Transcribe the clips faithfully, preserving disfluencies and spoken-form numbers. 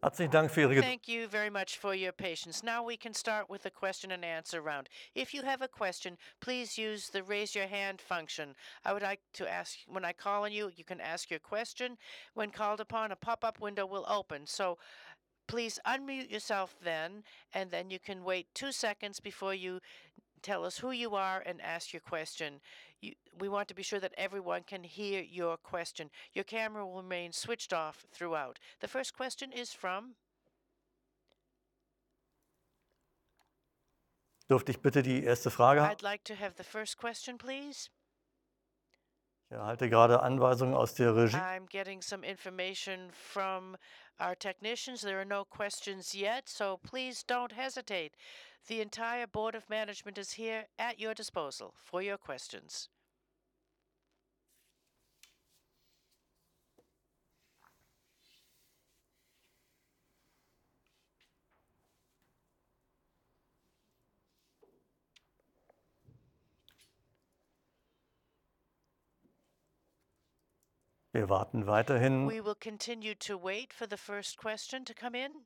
Herzlichen Dank für Ihre Geduld. Thank you very much for your patience. Now we can start with the question and answer round. If you have a question, please use the raise your hand function. I would like to ask, when I call on you, you can ask your question. When called upon, a pop-up window will open. So please unmute yourself then, and then you can wait two seconds before you tell us who you are and ask your question. You, we want to be sure that everyone can hear your question. Your camera will remain switched off throughout. The first question is from Dürfte ich bitte die erste Frage haben? I'd like to have the first question, please. Ich erhalte gerade Anweisungen aus der Regie. I'm getting some information from our technicians. There are no questions yet, so please don't hesitate. The entire Board of Management is here at your disposal for your questions. Wir warten weiterhin. We will continue to wait for the first question to come in.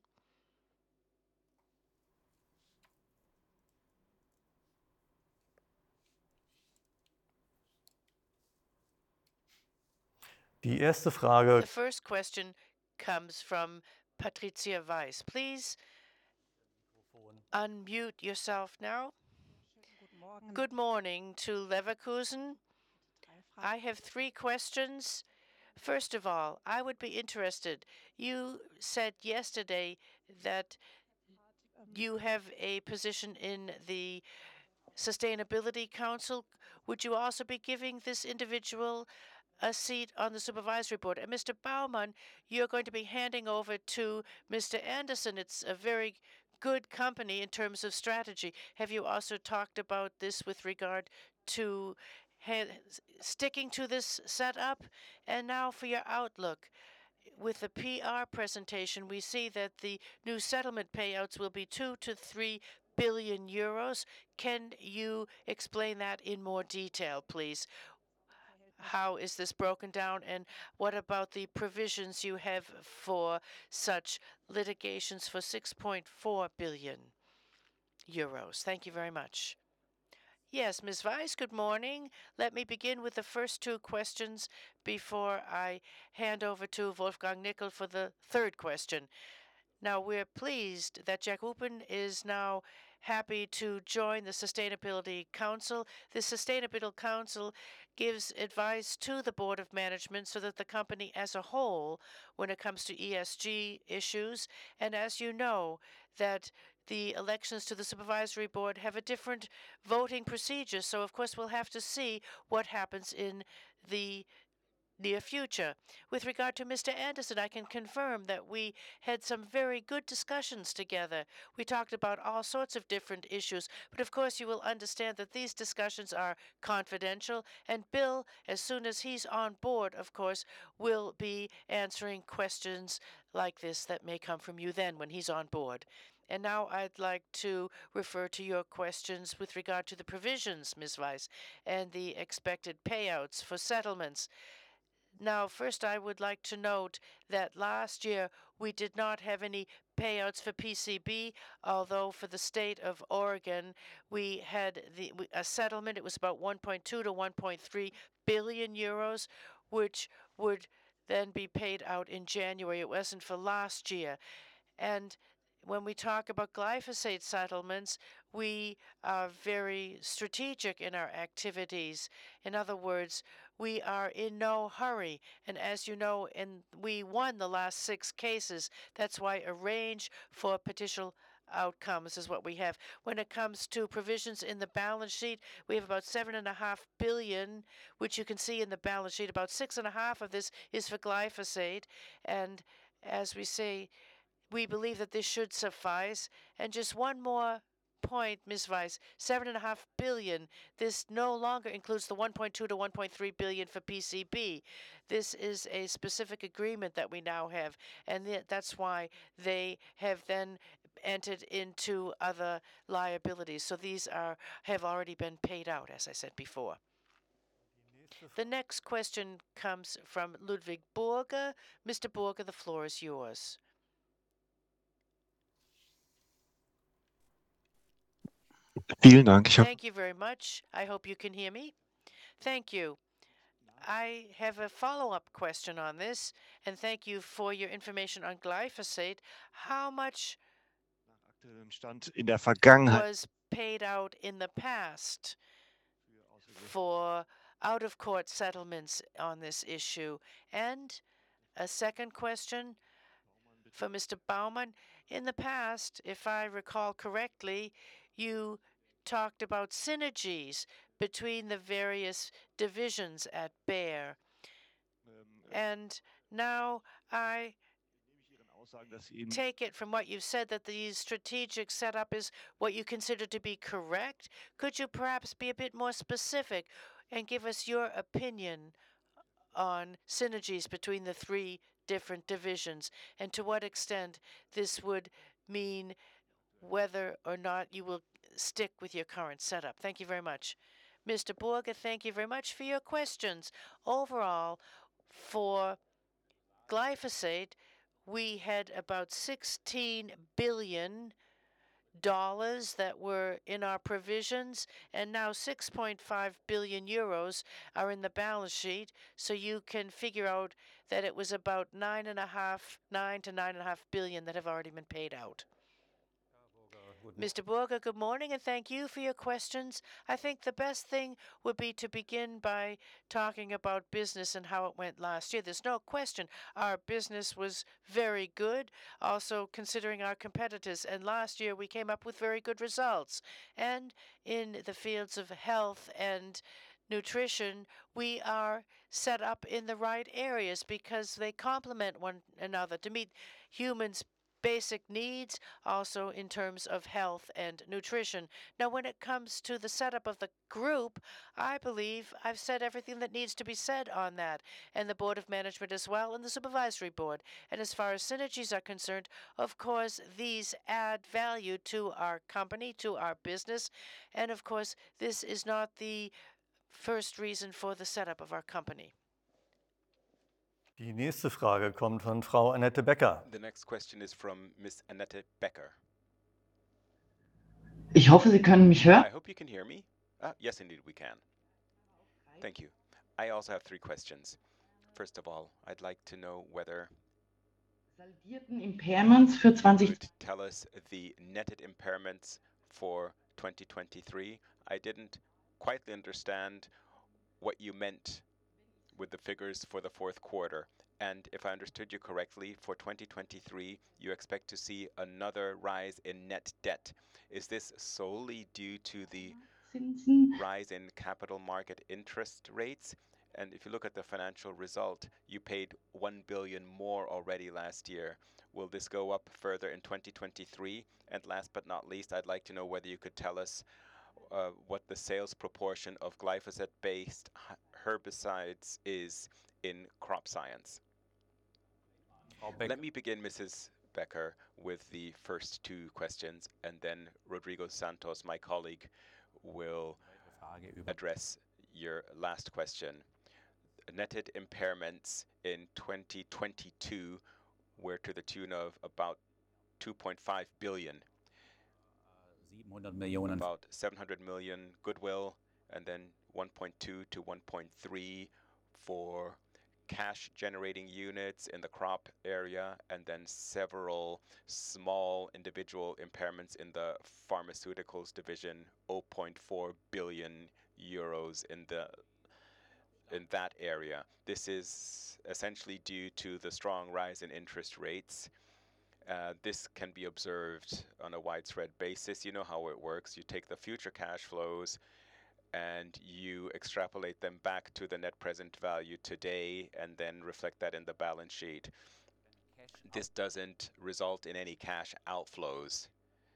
Die erste Frage. The first question comes from Patricia Weiss. Please unmute yourself now. Good morning to Leverkusen. I have three questions. First of all, I would be interested. You said yesterday that you have a position in the Sustainability Council. Would you also be giving this individual a seat on the supervisory board? And Mister Baumann, you're going to be handing over to Mister Anderson. It's a very good company in terms of strategy. Have you also talked about this with regard to sticking to this setup? And now for your outlook. With the P R presentation, we see that the new settlement payouts will be two to three billion euros. Can you explain that in more detail, please? How is this broken down, and what about the provisions you have for such litigations for six point four billion euros? Thank you very much. Yes, Miz Weiss, good morning. Let me begin with the first two questions before I hand over to Wolfgang Nickel for the third question. Now, we're pleased that Jack Hoopen is now happy to join the Sustainability Council. The Sustainability Council gives advice to the Board of Management so that the company as a whole, when it comes to E S G issues, and as you know, that the elections to the supervisory board have a different voting procedure. So, of course, we'll have to see what happens in the near future. With regard to Mister Anderson, I can confirm that we had some very good discussions together. We talked about all sorts of different issues, but of course you will understand that these discussions are confidential, and Bill, as soon as he's on board, of course, will be answering questions like this that may come from you then when he's on board. And now I'd like to refer to your questions with regard to the provisions, Miz Weiss, and the expected payouts for settlements. Now, first, I would like to note that last year we did not have any payouts for P C B, although for the state of Oregon we had the, a settlement. It was about one point two to one point three billion euros, which would then be paid out in January. It wasn't for last year. And when we talk about glyphosate settlements, we are very strategic in our activities. In other words, we are in no hurry. And as you know, and we won the last six cases. That's why a range for potential outcomes is what we have. When it comes to provisions in the balance sheet, we have about seven and a half billion, which you can see in the balance sheet. About six and a half of this is for glyphosate. And as we say, we believe that this should suffice. And just one more point, Miz Weiss, seven and a half billion. This no longer includes the one point two to one point three billion for P C B. This is a specific agreement that we now have, and th that's why they have then entered into other liabilities. So these are have already been paid out, as I said before. The next question comes from Ludwig Burger. Mister Burger, the floor is yours. Vielen Dank. Ich hoffe, Thank you very much. I hope you can hear me. Thank you. I have a follow-up question on this, and thank you for your information on glyphosate. How much nach aktuellem Stand in der Vergangenheit was paid out in the past for out-of-court settlements on this issue? And a second question for Mister Baumann. In the past, if I recall correctly, you talked about synergies between the various divisions at Bayer. And now I take it from what you've said that the strategic setup is what you consider to be correct. Could you perhaps be a bit more specific and give us your opinion on synergies between the three different divisions and to what extent this would mean whether or not you will stick with your current setup? Thank you very much. Mister Burger, thank you very much for your questions. Overall, for glyphosate, we had about sixteen billion dollars that were in our provisions, and now six point five billion euros are in the balance sheet. So you can figure out that it was about nine and a half, nine to nine and a half billion that have already been paid out. Mister Burger, good morning, and thank you for your questions. I think the best thing would be to begin by talking about business and how it went last year. There's no question our business was very good, also considering our competitors. And last year we came up with very good results. And in the fields of health and nutrition, we are set up in the right areas because they complement one another to meet humans' basic needs, also in terms of health and nutrition. Now, when it comes to the setup of the group, I believe I've said everything that needs to be said on that, and the Board of Management as well, and the Supervisory Board. And as far as synergies are concerned, of course, these add value to our company, to our business, and of course, this is not the first reason for the setup of our company. Die nächste Frage kommt von Frau Annette Becker. The next question is from Miss Annette Becker. Ich hoffe, Sie können mich hören. I hope you can hear me. Uh, yes, indeed, we can. Thank you. I also have three questions. First of all, I'd like to know whether Saldierten Impairments für you zwanzig could tell us the netted impairments for twenty twenty-three. I didn't quite understand what you meant with the figures for the fourth quarter. And if I understood you correctly, for twenty twenty-three, you expect to see another rise in net debt. Is this solely due to the Zinsen. rise in capital market interest rates? And if you look at the financial result, you paid one billion more already last year. Will this go up further in twenty twenty-three? And last but not least, I'd like to know whether you could tell us uh, what the sales proportion of glyphosate-based herbicides is in crop science. Let me begin, Missus Becker, with the first two questions, and then Rodrigo Santos, my colleague, will address your last question. Netted impairments in twenty twenty-two were to the tune of about two point five billion. About seven hundred million goodwill, and then one point two to one point three for cash generating units in the crop area, and then several small individual impairments in the pharmaceuticals division, zero point four billion euros in the in that area. This is essentially due to the strong rise in interest rates. Uh, this can be observed on a widespread basis. You know how it works. You take the future cash flows and you extrapolate them back to the net present value today and then reflect that in the balance sheet. This doesn't result in any cash outflows.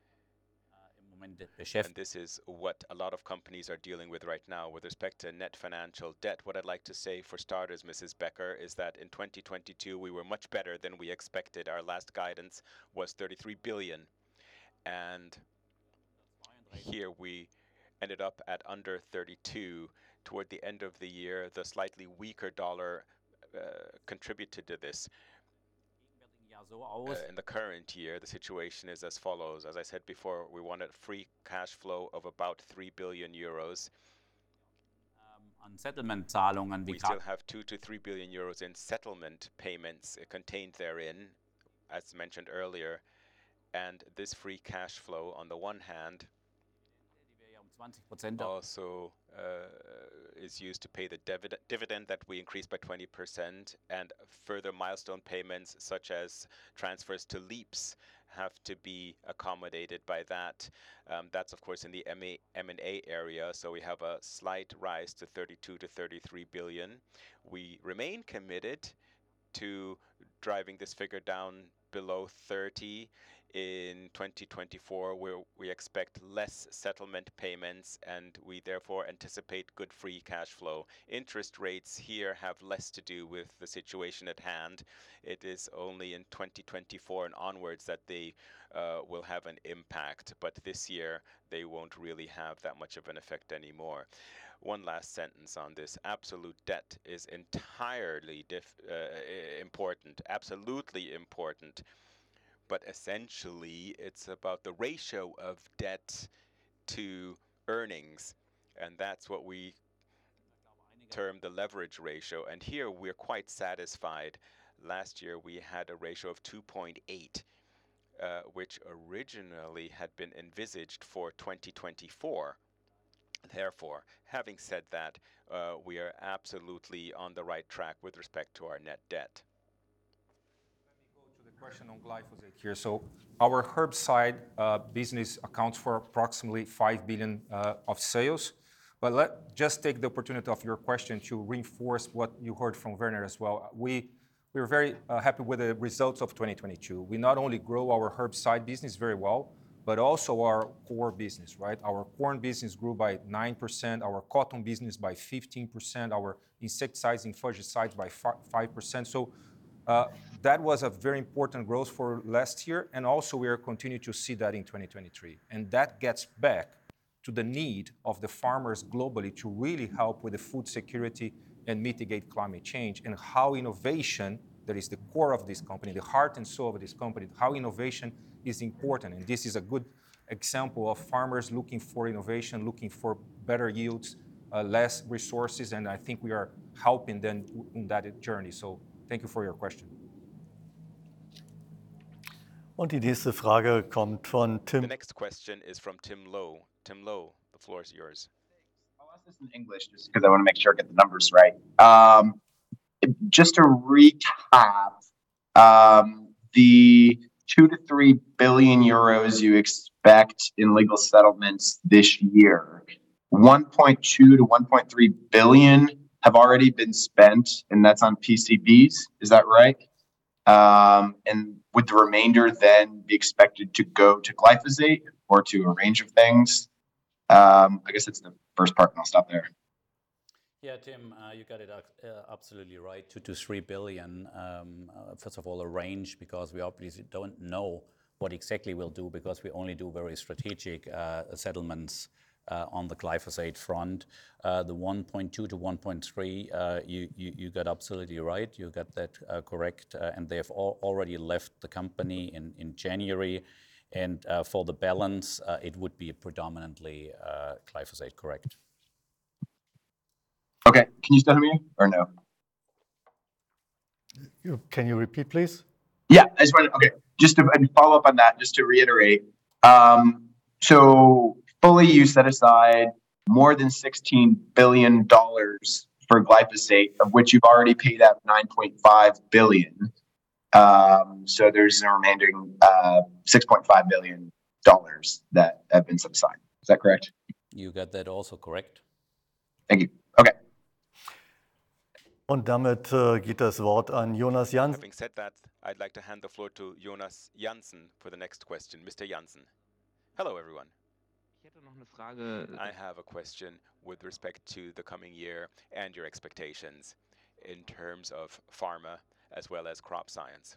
And this is what a lot of companies are dealing with right now. With respect to net financial debt, what I'd like to say for starters, Missus Becker, is that in twenty twenty-two we were much better than we expected. Our last guidance was thirty-three billion. And here we ended up at under thirty-two. Toward the end of the year, the slightly weaker dollar uh, contributed to this. Uh, in the current year, the situation is as follows. As I said before, we want a free cash flow of about three billion euros. An Settlement-Zahlungen wie We still have two to three billion euros in settlement payments uh, contained therein, as mentioned earlier. And this free cash flow, on the one hand, also uh, is used to pay the divid dividend that we increased by twenty percent, and further milestone payments such as transfers to LEAPS have to be accommodated by that. Um, that's of course in the M and A area, so we have a slight rise to thirty-two to thirty-three billion. We remain committed to driving this figure down below thirty. In twenty twenty-four, where we expect less settlement payments, and we therefore anticipate good free cash flow. Interest rates here have less to do with the situation at hand. It is only in twenty twenty-four and onwards that they uh, will have an impact, but this year they won't really have that much of an effect anymore. One last sentence on this. Absolute debt is entirely dif uh, important, absolutely important. But essentially, it's about the ratio of debt to earnings, and that's what we term the leverage ratio. And here we're quite satisfied. Last year we had a ratio of two point eight, uh, which originally had been envisaged for twenty twenty-four. Therefore, having said that, uh, we are absolutely on the right track with respect to our net debt. Question on glyphosate here. So our herbicide uh, business accounts for approximately five billion uh, of sales. But let just take the opportunity of your question to reinforce what you heard from Werner as well. We we were very uh, happy with the results of twenty twenty-two. We not only grow our herbicide business very well, but also our core business, right? Our corn business grew by nine percent, our cotton business by fifteen percent, our insecticides and fungicides by five percent. So Uh, that was a very important growth for last year, and also we are continuing to see that in twenty twenty-three. And that gets back to the need of the farmers globally to really help with the food security and mitigate climate change, and how innovation, that is the core of this company, the heart and soul of this company, how innovation is important. And this is a good example of farmers looking for innovation, looking for better yields, uh, less resources, and I think we are helping them in that journey. So thank you for your question. Und die nächste Frage kommt von Tim. The next question is from Tim Lowe. Tim Lowe, the floor is yours. I'll ask this in English just because I want to make sure I get the numbers right. Um, just to recap, um, the two to three billion euros you expect in legal settlements this year, one point two to one point three billion have already been spent, and that's on P C Bs. Is that right? Um, and would the remainder then be expected to go to glyphosate or to a range of things? Um, I guess that's the first part, and I'll stop there. Yeah, Tim, uh, you got it uh, absolutely right. Two to three billion. Um, uh, first of all, a range, because we obviously don't know what exactly we'll do, because we only do very strategic uh, settlements Uh, on the glyphosate front. Uh, the one point two to one point three, uh, you, you, you got absolutely right. You got that uh, correct. Uh, and they have all already left the company in, in January. And uh, for the balance, uh, it would be predominantly uh, glyphosate, correct? Okay. Can you still hear me or no? You, can you repeat, please? Yeah, I just wanted, okay. Just to follow up on that, just to reiterate. Um, so fully you set aside more than sixteen billion dollars for glyphosate, of which you've already paid out nine point five billion dollars. Um, so there's a remaining uh, six point five billion dollars that have been set aside. Is that correct? You got that also correct. Thank you. Okay. Und damit äh, geht das Wort an Jonas Jansen. Having said that, I'd like to hand the floor to Jonas Jansen for the next question. Mister Jansen. Hello, everyone. I have a question with respect to the coming year and your expectations in terms of pharma as well as crop science.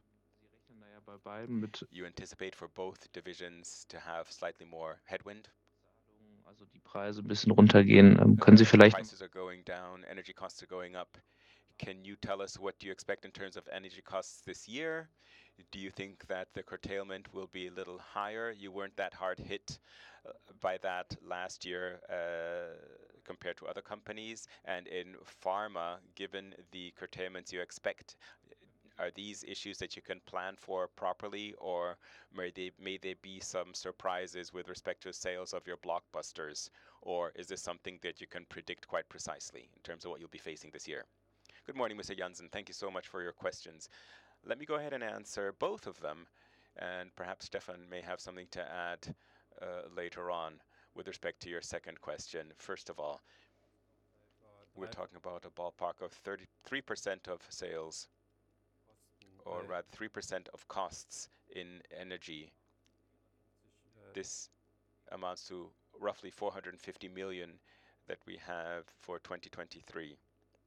You anticipate for both divisions to have slightly more headwind? Also die Preise ein bisschen runtergehen. Ähm, können Sie vielleicht Prices are going down, energy costs are going up. Can you tell us what you expect in terms of energy costs this year? Do you think that the curtailment will be a little higher? You weren't that hard hit uh, by that last year uh, compared to other companies. And in pharma, given the curtailments you expect, are these issues that you can plan for properly, or may they, may there be some surprises with respect to sales of your blockbusters? Or is this something that you can predict quite precisely in terms of what you'll be facing this year? Good morning, Mister Jansen. Thank you so much for your questions. Let me go ahead and answer both of them, and perhaps Stefan may have something to add uh, later on with respect to your second question. First of all, we're talking about a ballpark of thirty-three percent of sales, or rather three percent of costs in energy. This amounts to roughly four hundred fifty million that we have for twenty twenty-three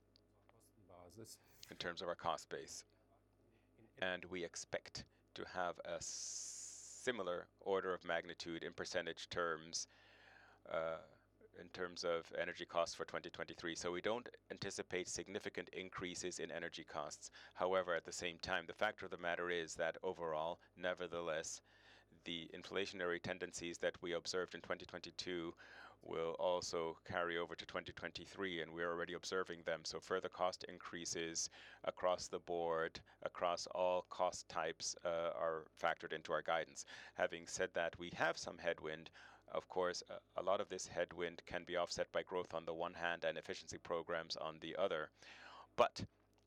in terms of our cost base. And we expect to have a similar order of magnitude in percentage terms uh, in terms of energy costs for twenty twenty-three. So we don't anticipate significant increases in energy costs. However, at the same time, the fact of the matter is that overall, nevertheless, the inflationary tendencies that we observed in twenty twenty-two will also carry over to twenty twenty-three, and we're already observing them. So further cost increases across the board, across all cost types, uh, are factored into our guidance. Having said that, we have some headwind. Of course, uh, a lot of this headwind can be offset by growth on the one hand and efficiency programs on the other. But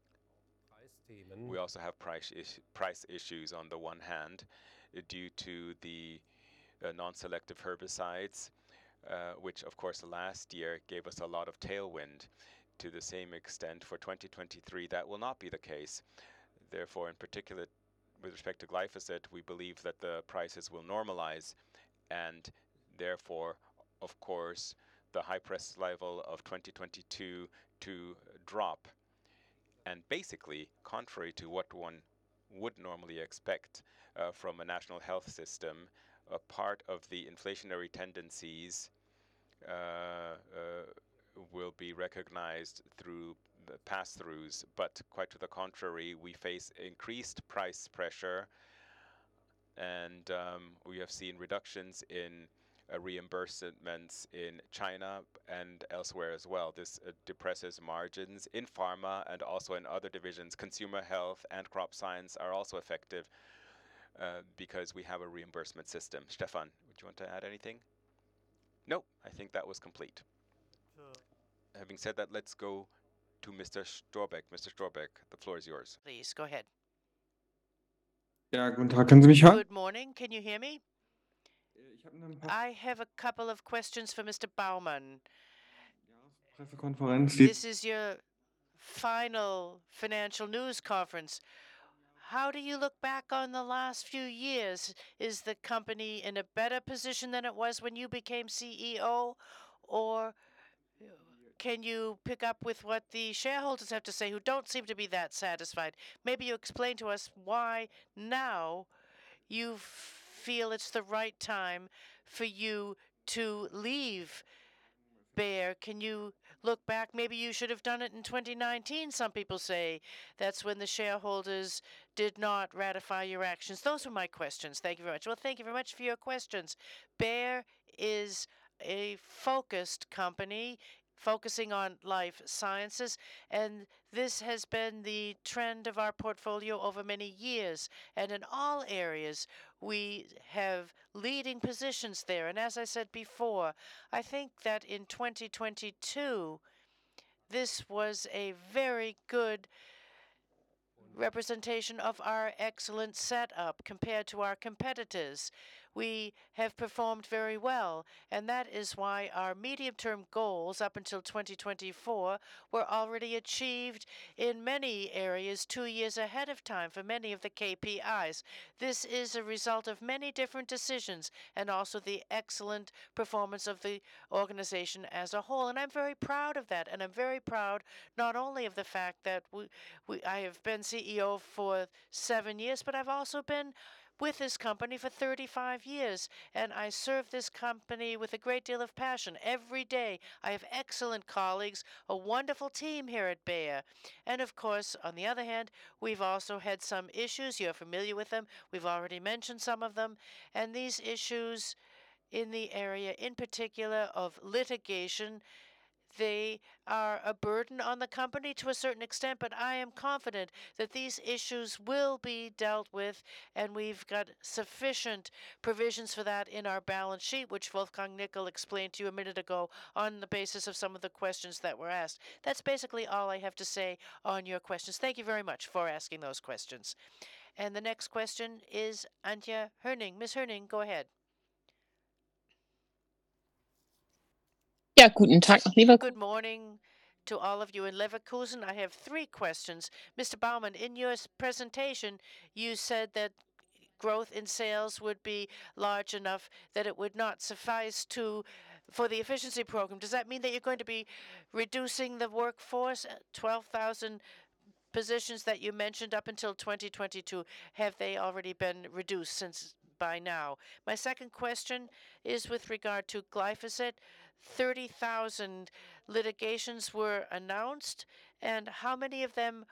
we also have price, is price issues on the one hand uh, due to the uh, non-selective herbicides, Uh, which of course last year gave us a lot of tailwind. To the same extent for twenty twenty-three, that will not be the case. Therefore, in particular, with respect to glyphosate, we believe that the prices will normalize, and therefore, of course, the high price level of twenty twenty-two to drop. And basically, contrary to what one would normally expect uh, from a national health system, a part of the inflationary tendencies uh, uh, will be recognized through the pass-throughs, but quite to the contrary, we face increased price pressure, and um, we have seen reductions in uh, reimbursements in China and elsewhere as well. This uh, depresses margins in pharma and also in other divisions. Consumer health and crop science are also effective Uh, because we have a reimbursement system. Stefan, would you want to add anything? No, I think that was complete. Sure. Having said that, let's go to Mister Storbeck. Mister Storbeck, the floor is yours. Please, go ahead. Ja, guten Tag, können Sie mich hören? Good morning. Can you hear me? Ich habe ein paar I have a couple of questions for Mister Baumann. Pressekonferenz. Die This is your final financial news conference. How do you look back on the last few years? Is the company in a better position than it was when you became C E O? Or can you pick up with what the shareholders have to say who don't seem to be that satisfied? Maybe you explain to us why now you feel it's the right time for you to leave Bayer. Can you look back? Maybe you should have done it in twenty nineteen, some people say. That's when the shareholders did not ratify your actions. Those are my questions. Thank you very much. Well, thank you very much for your questions. Bayer is a focused company focusing on life sciences, and this has been the trend of our portfolio over many years. And in all areas, we have leading positions there. And as I said before, I think that in twenty twenty-two, this was a very good representation of our excellent setup compared to our competitors. We have performed very well, and that is why our medium-term goals up until twenty twenty-four were already achieved in many areas two years ahead of time for many of the K P Is. This is a result of many different decisions and also the excellent performance of the organization as a whole. And I'm very proud of that, and I'm very proud not only of the fact that we, we I have been C E O for seven years, but I've also been with this company for thirty-five years, and I serve this company with a great deal of passion every day. I have excellent colleagues, a wonderful team here at Bayer. And of course, on the other hand, we've also had some issues. You're familiar with them. We've already mentioned some of them. And these issues in the area, in particular of litigation, they are a burden on the company to a certain extent, but I am confident that these issues will be dealt with, and we've got sufficient provisions for that in our balance sheet, which Wolfgang Nickel explained to you a minute ago on the basis of some of the questions that were asked. That's basically all I have to say on your questions. Thank you very much for asking those questions. And the next question is Antje Herning. Miz Herning, go ahead. Ja, guten Tag nach Leverkusen. Good morning to all of you in Leverkusen. I have three questions. Mister Baumann, in your presentation, you said that growth in sales would be large enough that it would not suffice to for the efficiency program. Does that mean that you're going to be reducing the workforce? twelve thousand positions that you mentioned up until twenty twenty-two, have they already been reduced since by now? My second question is with regard to glyphosate. thirty thousand litigations were announced, and how many of them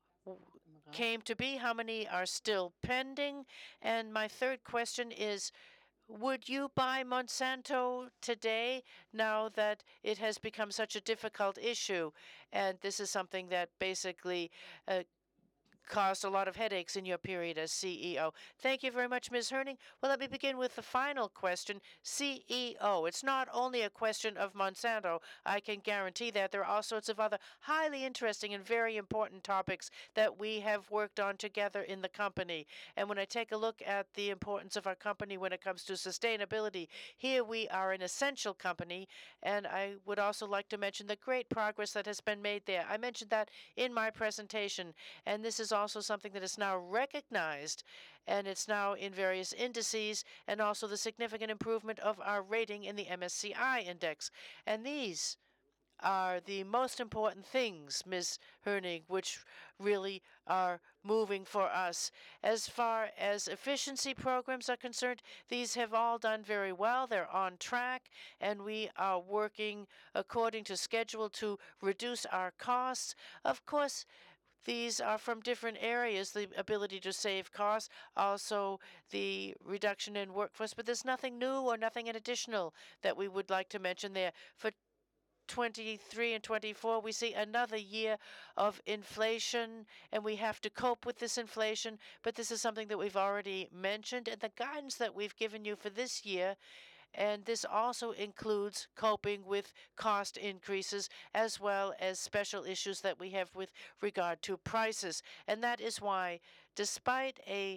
came to be? How many are still pending? And my third question is, would you buy Monsanto today now that it has become such a difficult issue? And this is something that basically uh, caused a lot of headaches in your period as C E O. Thank you very much, Miz Herning. Well, let me begin with the final question. C E O. It's not only a question of Monsanto. I can guarantee that. There are all sorts of other highly interesting and very important topics that we have worked on together in the company. And when I take a look at the importance of our company when it comes to sustainability, here we are an essential company. And I would also like to mention the great progress that has been made there. I mentioned that in my presentation. And this is also something that is now recognized, and it's now in various indices, and also the significant improvement of our rating in the M S C I index. And these are the most important things, Miz Herning, which really are moving for us. As far as efficiency programs are concerned, these have all done very well. They're on track, and we are working according to schedule to reduce our costs. Of course, these are from different areas, the ability to save costs, also the reduction in workforce, but there's nothing new or nothing additional that we would like to mention there. For twenty-three and twenty-four, we see another year of inflation, and we have to cope with this inflation, but this is something that we've already mentioned, and the guidance that we've given you for this year, and this also includes coping with cost increases as well as special issues that we have with regard to prices. And that is why, despite a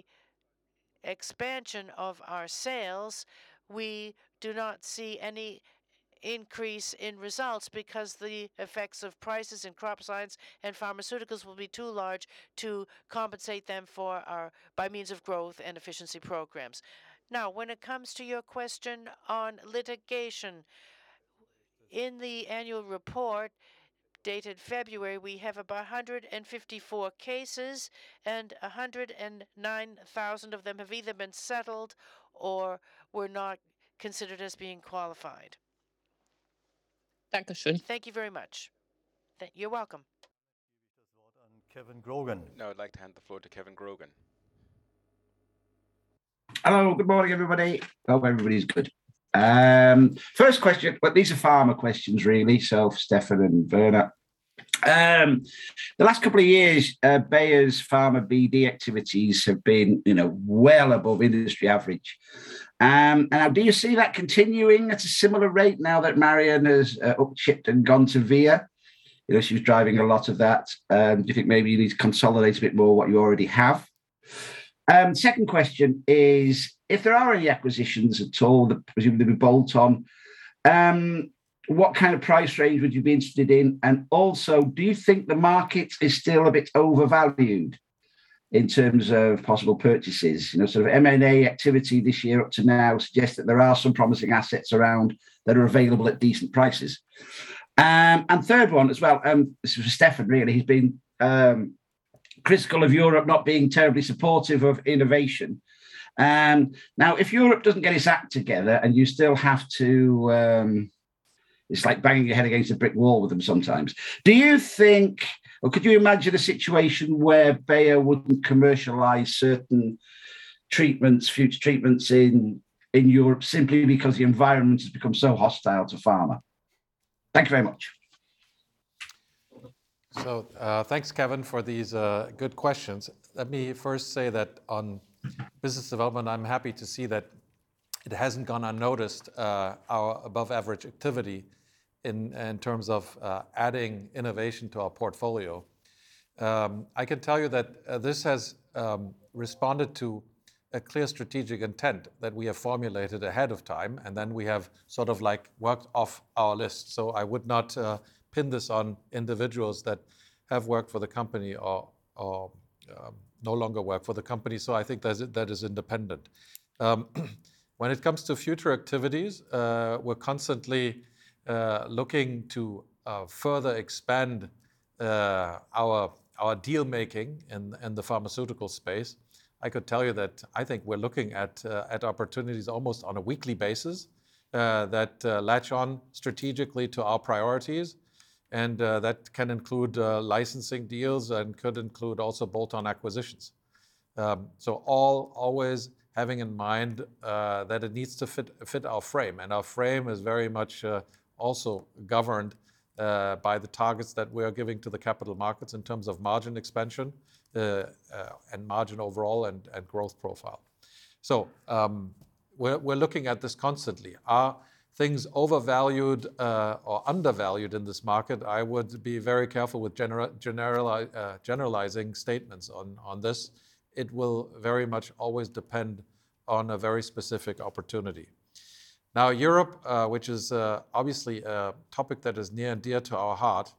expansion of our sales, we do not see any increase in results because the effects of prices in crop science and pharmaceuticals will be too large to compensate them for our by means of growth and efficiency programs. Now, when it comes to your question on litigation, in the annual report dated February, we have about one hundred fifty-four cases, and one hundred nine thousand of them have either been settled or were not considered as being qualified. Dankeschön. Thank you very much. Th- you're welcome. Kevin Grogan. Now I'd like to hand the floor to Kevin Grogan. Hello, good morning, everybody. Hope everybody's good. Um, first question, but these are farmer questions, really. So, Stefan and Werner. Um, the last couple of years, uh, Bayer's farmer B D activities have been, you know, well above industry average. Um, and now, do you see that continuing at a similar rate now that Marion has uh, upshipped and gone to V I A? You know, she was driving a lot of that. Um, do you think maybe you need to consolidate a bit more what you already have? Um, second question is, if there are any acquisitions at all, that presumably be bolt-on, um, what kind of price range would you be interested in? And also, do you think the market is still a bit overvalued in terms of possible purchases? You know, sort of M and A activity this year up to now suggests that there are some promising assets around that are available at decent prices. Um, and third one as well, um, this is for Stefan, really. He's been um, critical of Europe not being terribly supportive of innovation. Um, now, if Europe doesn't get its act together and you still have to, um, it's like banging your head against a brick wall with them sometimes. Do you think, or could you imagine a situation where Bayer wouldn't commercialize certain treatments, future treatments in, in Europe simply because the environment has become so hostile to pharma? Thank you very much. So uh, thanks, Kevin, for these uh, good questions. Let me first say that on business development, I'm happy to see that it hasn't gone unnoticed, uh, our above average activity in, in terms of uh, adding innovation to our portfolio. Um, I can tell you that uh, this has um, responded to a clear strategic intent that we have formulated ahead of time, and then we have sort of like worked off our list. So I would not uh, pin this on individuals that have worked for the company or, or um, no longer work for the company. So I think that is, that is independent. Um, when it comes to future activities, uh, we're constantly uh, looking to uh, further expand uh, our, our deal making in, in the pharmaceutical space. I could tell you that I think we're looking at, uh, at opportunities almost on a weekly basis uh, that uh, latch on strategically to our priorities. And uh, that can include uh, licensing deals and could include also bolt-on acquisitions. Um, so all always having in mind uh, that it needs to fit, fit our frame. And our frame is very much uh, also governed uh, by the targets that we are giving to the capital markets in terms of margin expansion uh, uh, and margin overall and, and growth profile. So um, we're, we're looking at this constantly. Are things overvalued uh, or undervalued in this market? I would be very careful with genera- generali- uh, generalizing statements on, on this. It will very much always depend on a very specific opportunity. Now, Europe, uh, which is uh, obviously a topic that is near and dear to our heart,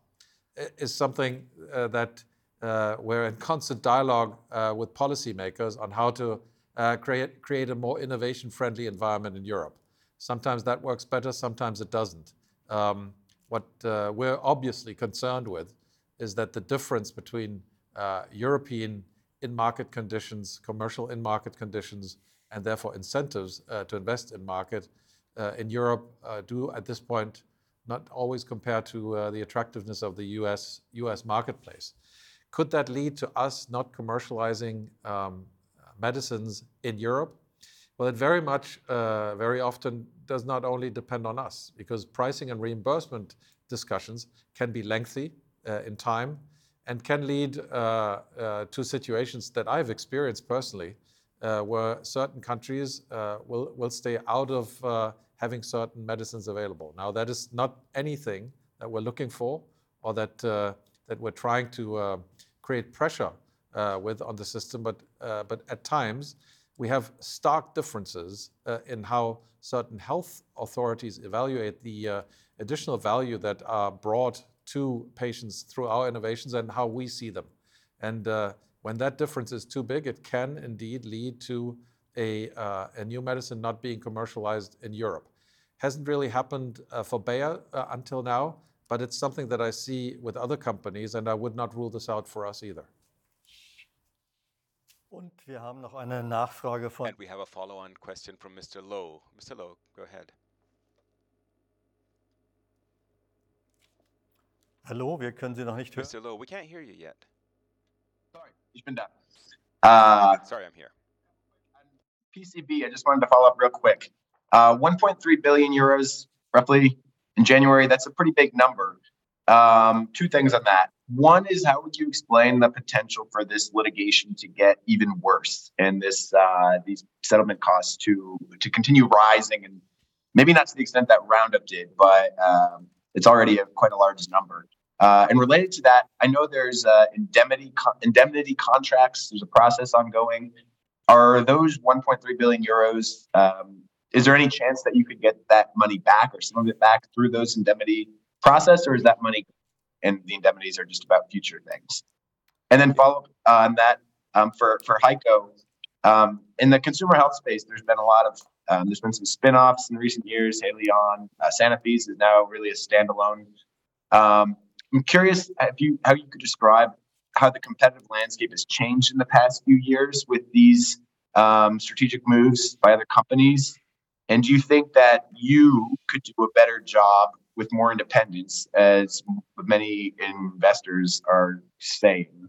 is something uh, that uh, we're in constant dialogue uh, with policymakers on how to uh, create, create a more innovation-friendly environment in Europe. Sometimes that works better, sometimes it doesn't. Um, what uh, we're obviously concerned with is that the difference between uh, European in-market conditions, commercial in-market conditions, and therefore incentives uh, to invest in market uh, in Europe uh, do at this point not always compare to uh, the attractiveness of the U S, U S marketplace. Could that lead to us not commercializing um, medicines in Europe? Well, it very much, uh, very often does not only depend on us, because pricing and reimbursement discussions can be lengthy uh, in time and can lead uh, uh, to situations that I've experienced personally, uh, where certain countries uh, will, will stay out of uh, having certain medicines available. Now, that is not anything that we're looking for or that, uh, that we're trying to uh, create pressure uh, with on the system, but, uh, but at times, we have stark differences uh, in how certain health authorities evaluate the uh, additional value that are brought to patients through our innovations and how we see them. And uh, when that difference is too big, it can indeed lead to a, uh, a new medicine not being commercialized in Europe. Hasn't really happened uh, for Bayer uh, until now, but it's something that I see with other companies, and I would not rule this out for us either. Und wir haben noch eine Nachfrage von. And we have a follow-on question from Mister Lowe. Mister Lowe, go ahead. Hallo, wir können Sie noch nicht hören. Mister Lowe, we can't hear you yet. Sorry, ich bin da. Uh, Sorry, I'm here. P C B, I just wanted to follow up real quick. Uh, one point three billion euros roughly in January. That's a pretty big number. Um, two things on that. One is, how would you explain the potential for this litigation to get even worse and this uh, these settlement costs to to continue rising, and maybe not to the extent that Roundup did, but um, it's already a, quite a large number. Uh, and related to that, I know there's uh, indemnity co- indemnity contracts. There's a process ongoing. Are those one point three billion euros? Um, is there any chance that you could get that money back or some of it back through those indemnity process, or is that money and the indemnities are just about future things? And then follow up on that um, for for Heiko. Um, in the consumer health space, there's been a lot of um, there's been some spin-offs in recent years. Haleon, uh, Sanofi is now really a standalone. Um, I'm curious if you how you could describe how the competitive landscape has changed in the past few years with these um, strategic moves by other companies? And do you think that you could do a better job with more independence, as many investors are saying?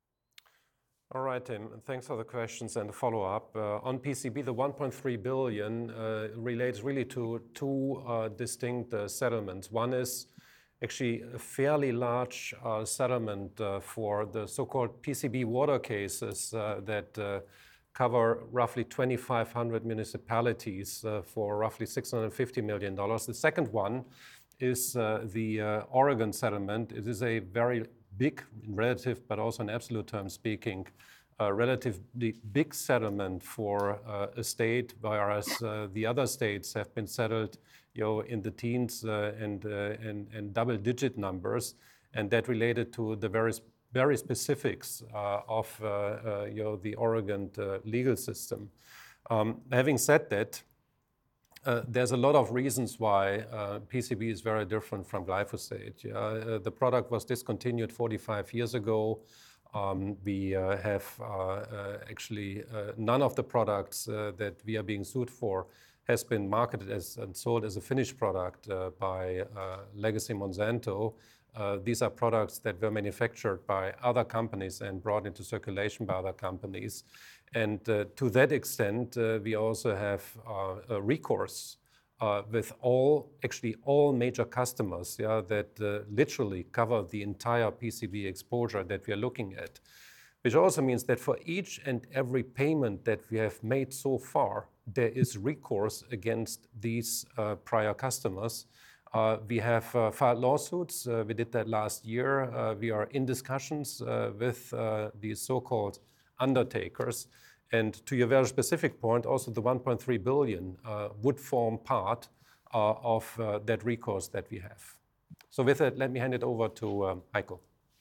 All right, Tim, thanks for the questions and the follow-up. Uh, on P C B, the one point three billion uh, relates really to two uh, distinct uh, settlements. One is actually a fairly large uh, settlement uh, for the so-called P C B water cases uh, that uh, cover roughly twenty-five hundred municipalities uh, for roughly six hundred fifty million dollars. The second one is uh, the uh, Oregon settlement. It is a very big in relative, but also in absolute terms speaking, a relatively big settlement for uh, a state, whereas uh, the other states have been settled, you know, in the teens uh, and, uh, and and double-digit numbers, and that related to the various very specifics uh, of uh, uh, you know, the Oregon uh, legal system. Um, having said that, uh, there's a lot of reasons why uh, P C B is very different from glyphosate. Yeah? Uh, the product was discontinued forty-five years ago. Um, we uh, have uh, uh, actually uh, none of the products uh, that we are being sued for has been marketed as and sold as a finished product uh, by uh, Legacy Monsanto. Uh, these are products that were manufactured by other companies and brought into circulation by other companies. And uh, to that extent, uh, we also have uh, a recourse uh, with all, actually all major customers, yeah, that uh, literally cover the entire P C B exposure that we are looking at. Which also means that for each and every payment that we have made so far, there is recourse against these uh, prior customers. Uh, we have uh, filed lawsuits. Uh, we did that last year. Uh, we are in discussions uh, with uh, these so-called undertakers. And to your very specific point, also the one point three billion uh, would form part uh, of uh, that recourse that we have. So with that, let me hand it over to um, Heiko.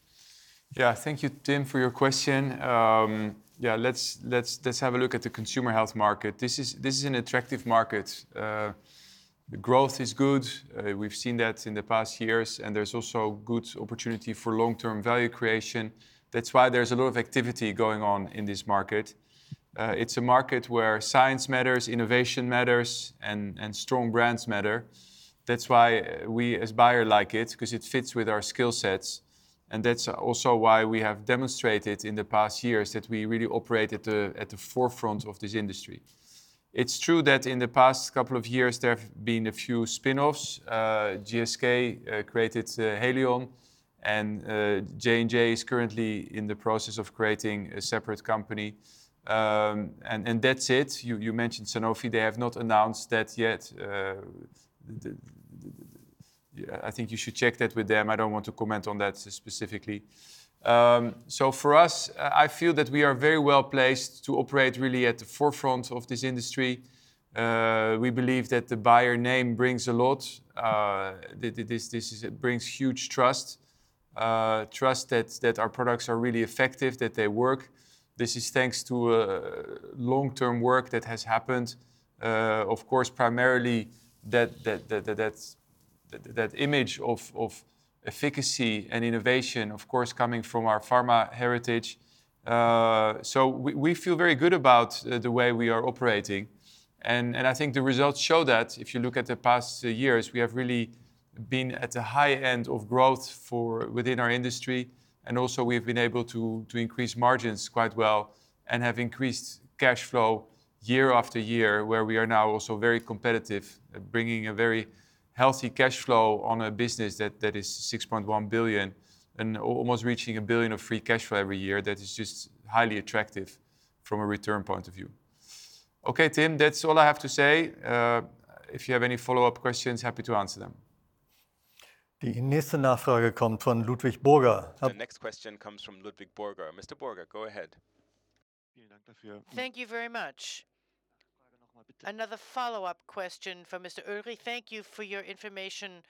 Yeah, thank you, Tim, for your question. Um, yeah, let's let's let's have a look at the consumer health market. This is this is an attractive market. Uh, The growth is good. Uh, we've seen that in the past years, and there's also good opportunity for long-term value creation. That's why there's a lot of activity going on in this market. Uh, it's a market where science matters, innovation matters, and, and strong brands matter. That's why we as Bayer like it, because it fits with our skill sets. And that's also why we have demonstrated in the past years that we really operate at the, at the forefront of this industry. It's true that in the past couple of years there have been a few spin-offs. Uh, G S K uh, created uh, Haleon, and uh, J and J is currently in the process of creating a separate company. Um, and, and that's it. You, you mentioned Sanofi. They have not announced that yet. Uh, the, the, the, I think you should check that with them. I don't want to comment on that specifically. Um, so for us, I feel that we are very well placed to operate really at the forefront of this industry. Uh, we believe that the Bayer name brings a lot. Uh, this this is, it brings huge trust, uh, trust that, that our products are really effective, that they work. This is thanks to uh, long-term work that has happened. Uh, of course, primarily that that that that, that, that image of, of efficacy and innovation, of course, coming from our pharma heritage. Uh, so we, we feel very good about uh, the way we are operating. And, and I think the results show that. If you look at the past uh, years, we have really been at the high end of growth for within our industry. And also we've been able to, to increase margins quite well and have increased cash flow year after year, where we are now also very competitive, uh, bringing a very healthy cash flow on a business that, that is six point one billion and almost reaching a billion of free cash flow every year. That is just highly attractive from a return point of view. Okay, Tim, that's all I have to say. Uh, if you have any follow-up questions, happy to answer them. Die nächste Nachfrage kommt von Ludwig Burger. The next question comes from Ludwig Burger. Mister Burger, go ahead. Thank you very much. Another follow-up question from Mister Ulrich. Thank you for your information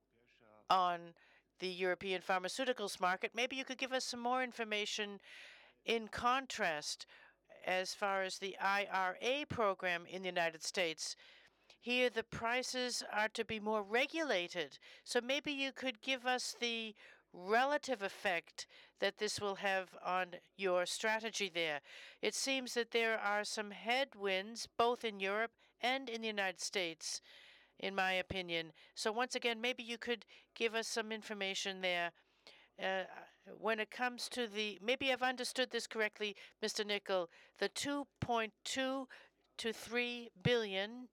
on the European pharmaceuticals market. Maybe you could give us some more information in contrast as far as the I R A program in the United States. Here, the prices are to be more regulated. So maybe you could give us the relative effect that this will have on your strategy there? It seems that there are some headwinds both in Europe and in the United States, in my opinion. So once again, maybe you could give us some information there. Uh, when it comes to the, maybe I've understood this correctly, Mister Nickel, the two point two to three billion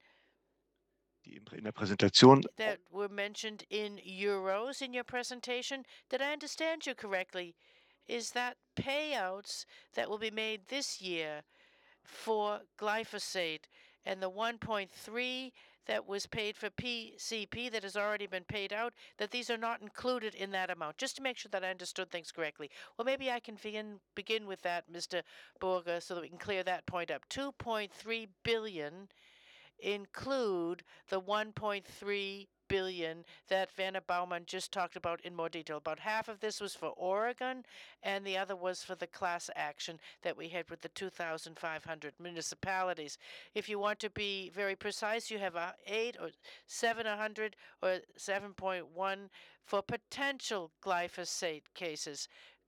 Die in der Präsentation that were mentioned in euros in your presentation. Did I understand you correctly? Is that payouts that will be made this year for glyphosate, and the one point three that was paid for P C P that has already been paid out, that these are not included in that amount? Just to make sure that I understood things correctly. Well, maybe I can begin, begin with that, Mister Borger, so that we can clear that point up. two point three billion include the one point three billion that Werner Baumann just talked about in more detail. About half of this was for Oregon, and the other was for the class action that we had with the two thousand five hundred municipalities. If you want to be very precise, you have a eight or seven hundred or seven point one for potential glyphosate cases.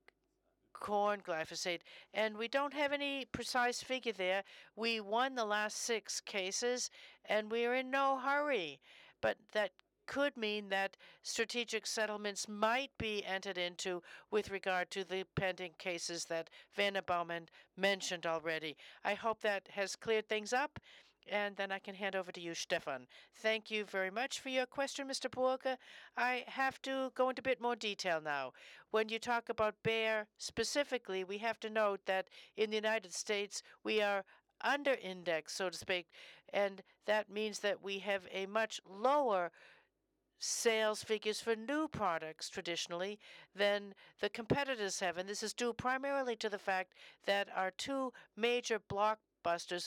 Corn glyphosate, and we don't have any precise figure there. We won the last six cases, and we're in no hurry, but that could mean that strategic settlements might be entered into with regard to the pending cases that Werner Baumann mentioned already. I hope that has cleared things up, and then I can hand over to you, Stefan. Thank you very much for your question, Mister Borger. I have to go into a bit more detail now. When you talk about Bayer specifically, we have to note that in the United States, we are under index, so to speak, and that means that we have a much lower sales figures for new products traditionally than the competitors have. And this is due primarily to the fact that our two major blockbusters,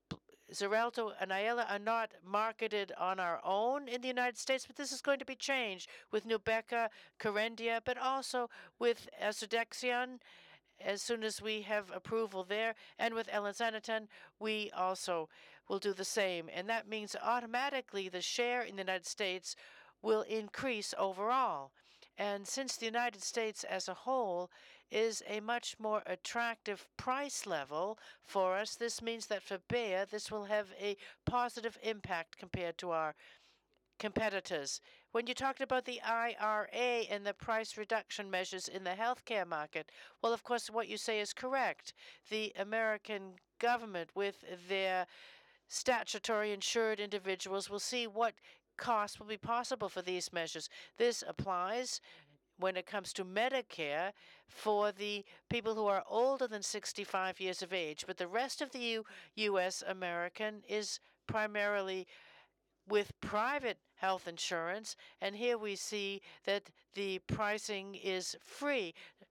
Xarelto and Ayala, are not marketed on our own in the United States, but this is going to be changed with Nubeqa, Kerendia, but also with Asundexian as soon as we have approval there, and with elinzanetant, we also will do the same. And that means automatically the share in the United States will increase overall. And since the United States as a whole is a much more attractive price level for us, this means that for Bayer, this will have a positive impact compared to our competitors. When you talked about the I R A and the price reduction measures in the healthcare market, well, of course, what you say is correct. The American government, with their statutory insured individuals, will see what costs will be possible for these measures. This applies when it comes to Medicare for the people who are older than sixty-five years of age, but the rest of the U- U.S. American is primarily with private health insurance, and here we see that the pricing is free.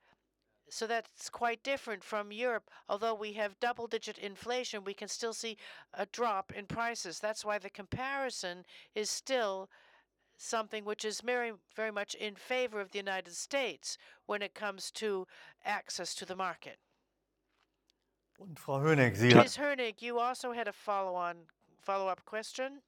So that's quite different from Europe. Although we have double-digit inflation, we can still see a drop in prices. That's why the comparison is still something which is very, very much in favor of the United States when it comes to access to the market. Und Frau Hönig, Sie Miz Hernig, you also had a follow-on, follow-up question?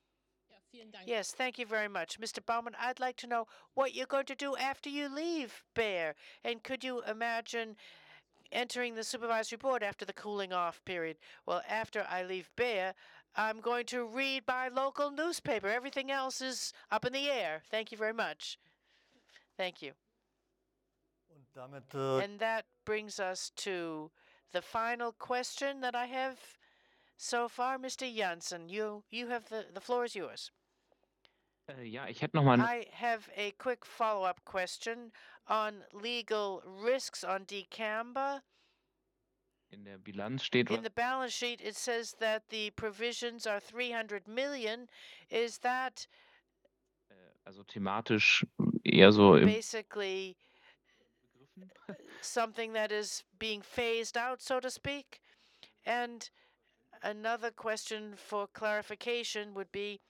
Yes, thank you very much. Mister Baumann, I'd like to know what you're going to do after you leave Bayer. And could you imagine entering the supervisory board after the cooling off period? Well, after I leave Bayer, I'm going to read my local newspaper. Everything else is up in the air. Thank you very much. Thank you. Und damit, äh, And that brings us to the final question that I have so far. Mister Janssen, you, you have the, the floor is yours. Äh, ja, ich hätte noch mal eine I have a quick follow-up question on legal risks on dicamba. in der Bilanz steht, In the balance sheet, it says that the provisions are three hundred million. Is that also thematisch eher so im basically something that is being phased out, so to speak? And another question for clarification would be,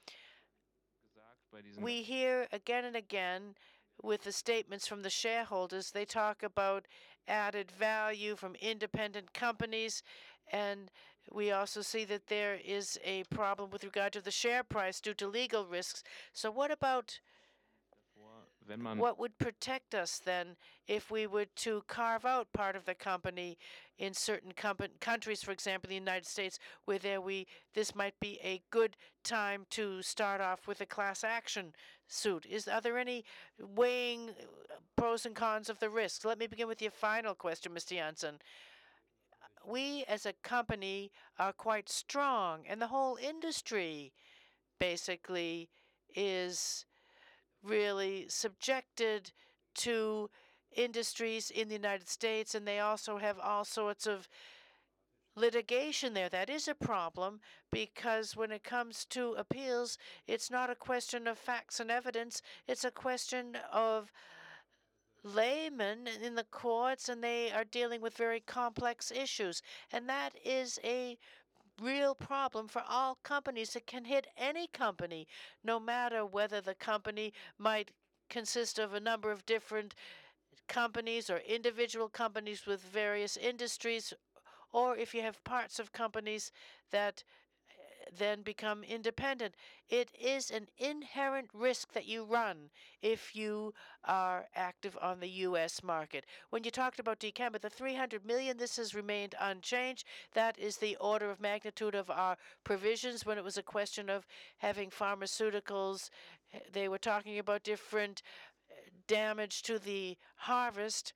bei diesen we hear again and again with the statements from the shareholders, they talk about added value from independent companies, and we also see that there is a problem with regard to the share price due to legal risks. So what about what would protect us then if we were to carve out part of the company in certain countries, for example, the United States, where there we this might be a good time to start off with a class action suit? Is are there any weighing pros and cons of the risks? Let me begin with your final question, Mister Janssen. We as a company are quite strong, and the whole industry basically is really subjected to industries in the United States, and they also have all sorts of litigation there. That is a problem, because when it comes to appeals, it's not a question of facts and evidence, it's a question of laymen in the courts, and they are dealing with very complex issues. And that is a real problem for all companies. It can hit any company, no matter whether the company might consist of a number of different companies or individual companies with various industries, or if you have parts of companies that then become independent. It is an inherent risk that you run if you are active on the U S market. When you talked about dicamba, the three hundred million, this has remained unchanged. That is the order of magnitude of our provisions. When it was a question of having pharmaceuticals, they were talking about different damage to the harvest,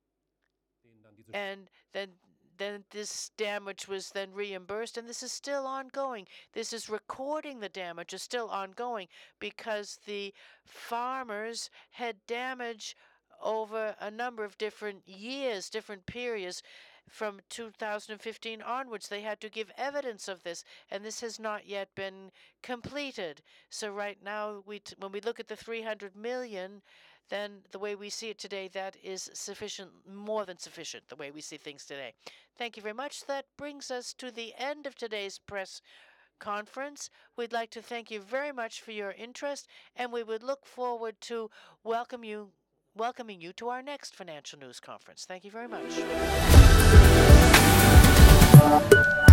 and then then this damage was then reimbursed, and this is still ongoing. This is recording the damage is still ongoing because the farmers had damage over a number of different years, different periods. From two thousand fifteen onwards, they had to give evidence of this, and this has not yet been completed. So right now, we t when we look at the three hundred million, then the way we see it today, that is sufficient, more than sufficient, the way we see things today. Thank you very much. That brings us to the end of today's press conference. We'd like to thank you very much for your interest, and we would look forward to welcome you, welcoming you to our next financial news conference. Thank you very much.